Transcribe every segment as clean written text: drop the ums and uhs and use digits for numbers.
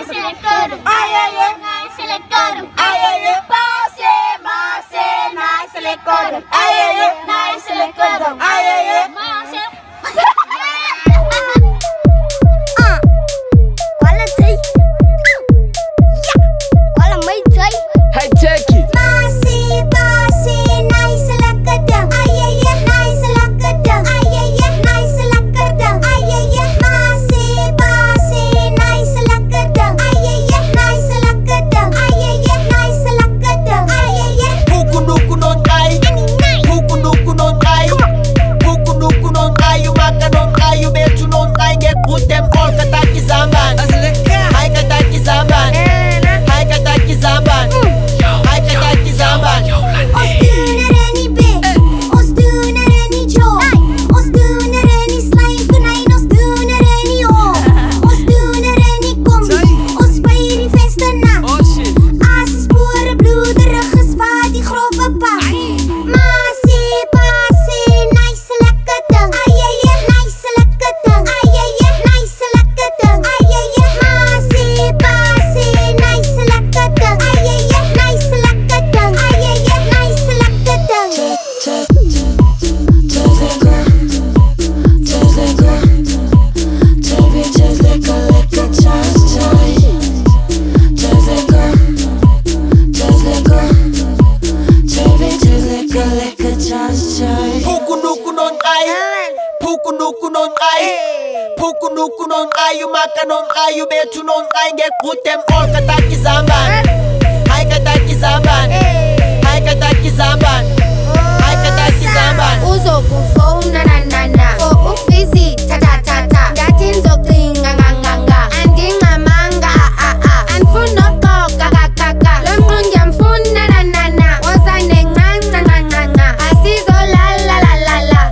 selector. Ay, ay, ay, selector. Ay, ay, ay, pase, mase, nai, selector. Ay, ay, ay, nai, selector. Ay, ay, ay, mase. Hey, take it. Pukunuku non ayu maka non ayu betu non ay ngek putem ol kataki zamban. Hai kataki zamban. Hai kataki zamban. Hai kataki zamban. Uzo kufo na na na na. Fo ufizi ta ta ta ta. Datinzo klinga nga nga nga. Andinga manga a a a. Anfuno ko kaka kaka. Lomrunga mfuna na na na. Ozane nga nga nga nga nga. Asizo la la la la la.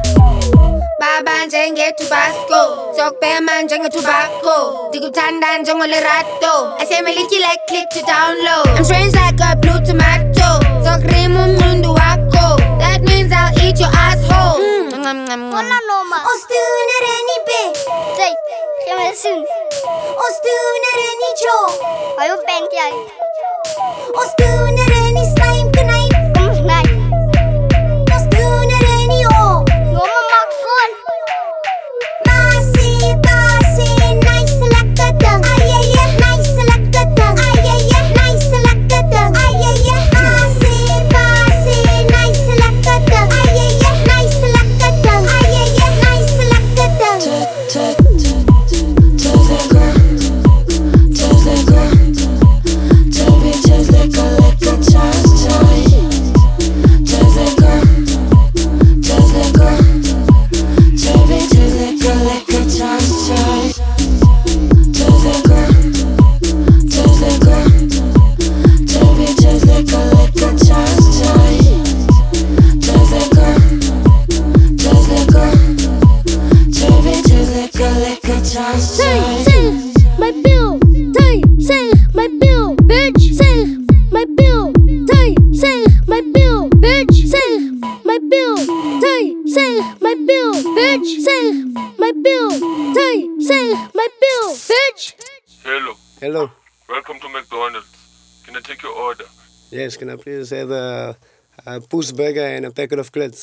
Baba njenge tubasco. Sokpe manjenge tobacco. Digutanda njongo le ratto. I say me licky like click to download. I'm strange like a blue tomato. Sokrimu mundu wako. That means I'll eat your asshole. Wala noma. Ostuna reni be. Say, kemesin. Ostuna reni jo. Ayo bank yai. Ostuna reni slime tonight. Night. Ostuna reni o. Noma mak phone. Masi basi nice lakata. Ay ay ay nice lakata. Ay ay ay nice lakata. Ay ay ay masi basi nice lakata. Ay ay ay nice lakata. Ay ay ay nice lakata. My bill, say my bill, bitch. Say my bill, say my bill, bitch. Say my bill, say my bill, bitch. Say my bill, say my bill, bitch. Hello, Hello. welcome to McDonald's. Can I take your order? Yes, can I please have a Poes burger and a packet of grits?